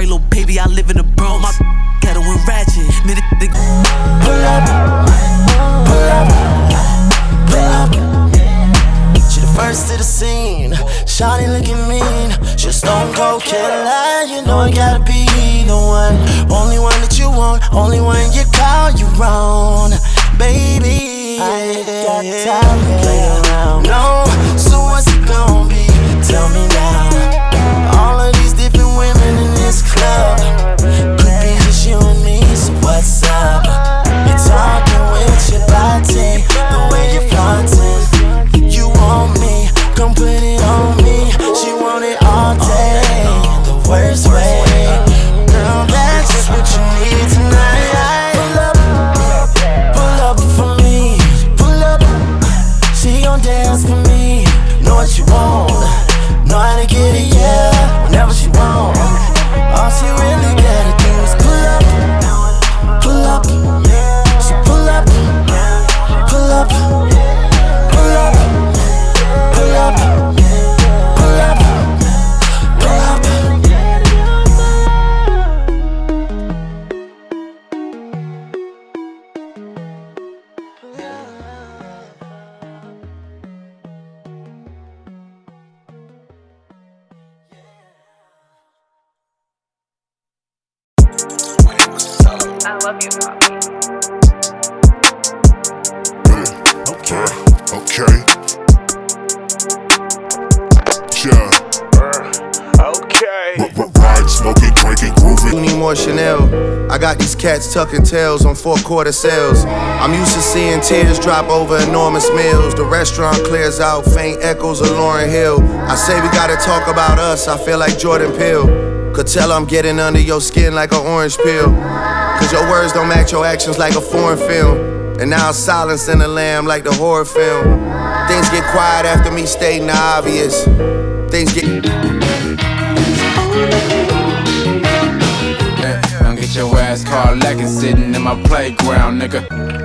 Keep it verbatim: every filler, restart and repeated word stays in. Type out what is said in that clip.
sorry, little baby, I live in the Bronx. My ghetto and ratchet. Nigga, nigga. Pull up, pull up, pull up. She the first to the scene. Shawty looking mean. She a stone cold killer. You know I gotta be the one. Only one that you want. Only one you call your own. Baby, I ain't got time to play around. No, so what's it gonna be? Tell me now. All of these different women in this club. Could be just you and me, so what's up? You're talking with your body, the way you're flaunting. You want me, come put it on me. She want it all day, the worst way. Girl, that's just what you need tonight. Pull up, pull up for me. Pull up, she gon' dance for me. Know what you want, know how to get it, yeah. Whenever she want, all she really gotta do is pull up, pull up. So pull up, pull up, pull up, pull up, pull up, pull up. I love you, Poppy. Okay, okay. Yeah. Okay. Riding, smoking, drinking, grooving. Need more Chanel. I got these cats tucking tails on four quarter sales. I'm used to seeing tears drop over enormous meals. The restaurant clears out, faint echoes of Lauryn Hill. I say we gotta talk about us, I feel like Jordan Peele. Could tell I'm getting under your skin like an orange peel. Cause your words don't match your actions like a foreign film. And now silence in the lamb like the horror film. Things get quiet after me stating the obvious. Things get... Don't get your ass caught lacking sitting in my playground, nigga.